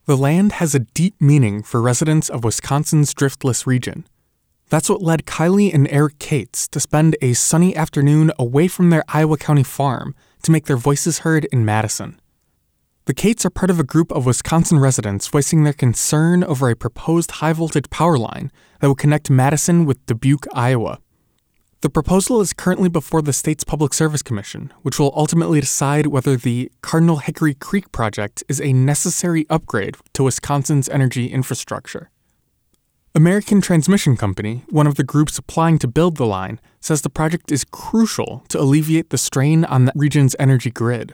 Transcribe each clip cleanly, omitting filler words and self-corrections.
The land has a deep meaning for residents of Wisconsin's driftless region. That's what led Kylie and Eric Cates to spend a sunny afternoon away from their Iowa County farm to make their voices heard in Madison. The Cates are part of a group of Wisconsin residents voicing their concern over a proposed high-voltage power line that would connect Madison with Dubuque, Iowa. The proposal is currently before the state's Public Service Commission, which will ultimately decide whether the Cardinal Hickory Creek project is a necessary upgrade to Wisconsin's energy infrastructure. American Transmission Company, one of the groups applying to build the line, says the project is crucial to alleviate the strain on the region's energy grid.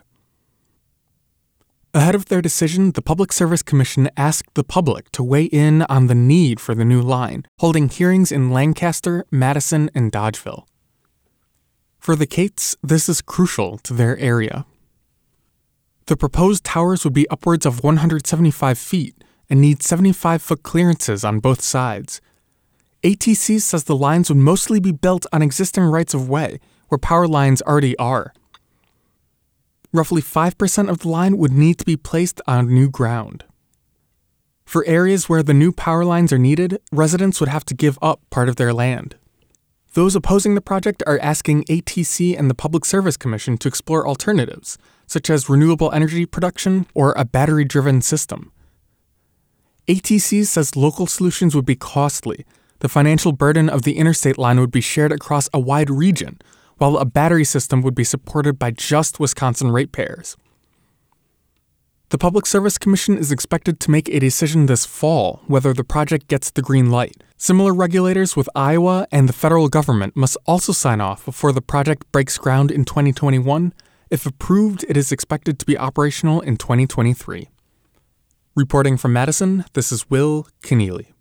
Ahead of their decision, the Public Service Commission asked the public to weigh in on the need for the new line, holding hearings in Lancaster, Madison, and Dodgeville. For the Cates, this is crucial to their area. The proposed towers would be upwards of 175 feet and need 75-foot clearances on both sides. ATC says the lines would mostly be built on existing rights-of-way, where power lines already are. Roughly 5% of the line would need to be placed on new ground. For areas where the new power lines are needed, residents would have to give up part of their land. Those opposing the project are asking ATC and the Public Service Commission to explore alternatives, such as renewable energy production or a battery-driven system. ATC says local solutions would be costly. The financial burden of the interstate line would be shared across a wide region, while a battery system would be supported by just Wisconsin ratepayers. The Public Service Commission is expected to make a decision this fall whether the project gets the green light. Similar regulators with Iowa and the federal government must also sign off before the project breaks ground in 2021. If approved, it is expected to be operational in 2023. Reporting from Madison, this is Will Keneally.